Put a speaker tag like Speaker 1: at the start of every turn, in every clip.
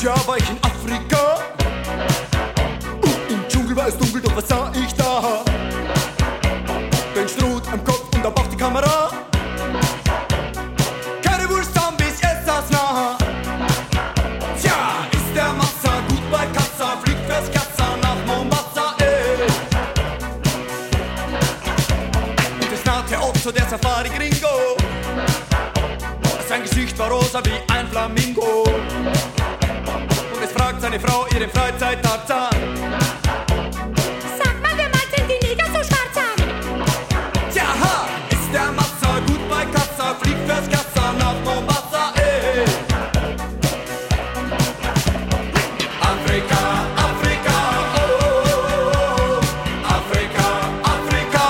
Speaker 1: Jahr war ich in Afrika. Im Dschungel war es dunkel, doch was sah ich da? Den Strut am Kopf und am Bauch die Kamera. Currywurst, Zombies, es saß nah. Tja, ist der Massa gut bei Kassa, fliegt fürs Kassa nach Mombasa, ey. Und es nahte Otto, der Safari-Gringo. Sein Gesicht war rosa wie ein Flamingo. Und es fragt seine Frau ihren Freizeit-Tarzan:
Speaker 2: Sag mal, wer meint denn die Neger so schwarz an?
Speaker 1: Tja, ist der Massa gut bei Kassa, fliegt fürs Kassa nach Mombasa, ey. Afrika, Afrika, oh, oh, oh. Afrika, Afrika,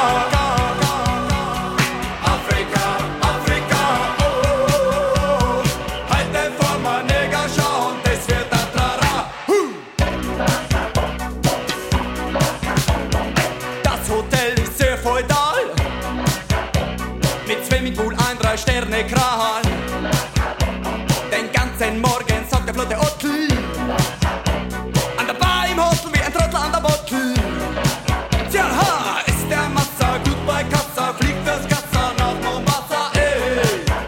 Speaker 1: Afrika, Afrika, oh, oh, oh. Heute vor mein Neger schauen, das wird ein Trara. Das Hotel ist sehr feudal, mit Swimmingpool, ein 3-Sterne-Kral. Den ganzen Morgen sagt der flotte Ottl an der Bar im Hotel wie ein Trottel an der Bottle. Tja, ist der Massa gut bei Kassa, fliegt fürs Kassa nach Mombasa, ey.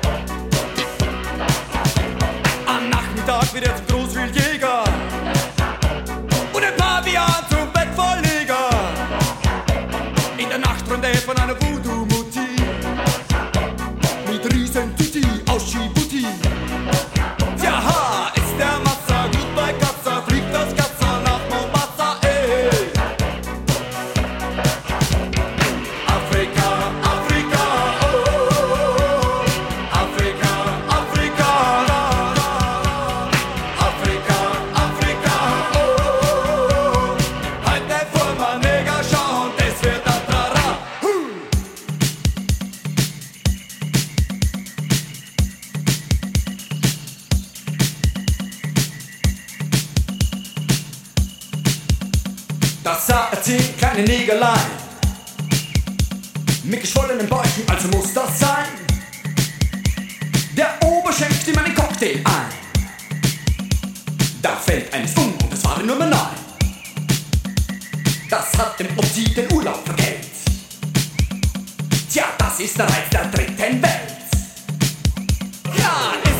Speaker 1: Am Nachmittag wird er zum Großwildjäger und ein Pavian zum Bettvollleger. In der Nacht träumt er von einer Voodoo-Mutti mit Riesen-Tüti aus Djibouti. Tja, ist der Massa gut bei Kassa, fliegt das Kassa nach Mombasa, ey. Afrika, Afrika, oh, oh, oh. Afrika, Afrika, Afrika, Afrika, oh, oh, oh. Heute vor mein Neger schauen, das wird ein Trara. Das sah 10 kleine Negerlein mit geschwollenen Bäuchen, also muss das sein. Der Ober schenkt ihm einen Cocktail ein. Da fällt eines um und das war die Nummer 9. Das hat dem Otti den Urlaub vergällt. Tja, das ist der Reiz der dritten Welt. Ja,